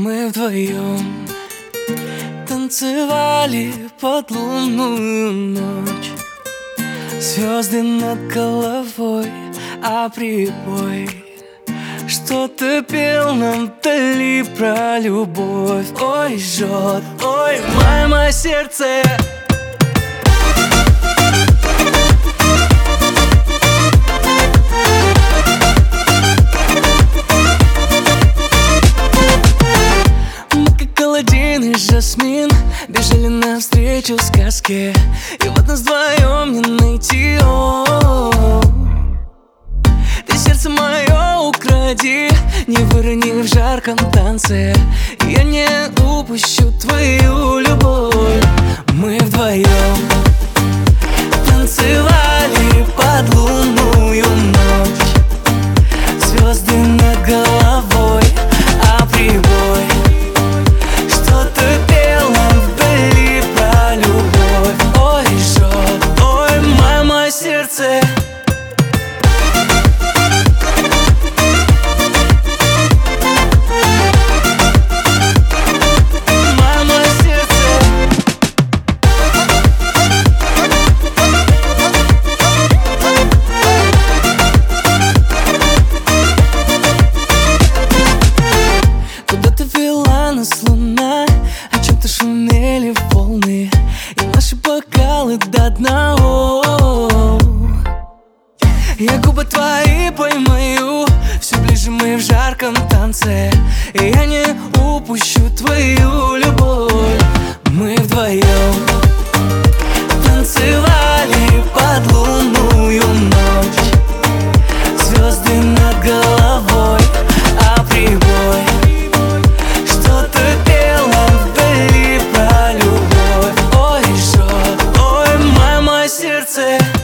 Мы вдвоем танцевали под лунную ночь. Звезды над головой, а прибой что-то пел нам вдали про любовь. Ой, жжет, ой, мое сердце. И жасмин бежали навстречу сказке, и вот нас вдвоем не найти. Ты сердце мое укради, не вырони в жарком танце. Я не упущу твою любовь. Мы вдвоем танцевали под лунную ночь. Звезды над головой, а прибой сердце. Мое сердце. Куда-то вела нас луна, о чем-то шумели волны, и наши бокалы до дна. Я губы твои поймаю, все ближе мы в жарком танце, и я не упущу твою любовь. Мы вдвоем танцевали под лунную ночь. Звезды над головой, а прибой что-то пел нам вдали про любовь. Ой, жжет, ой, мое сердце.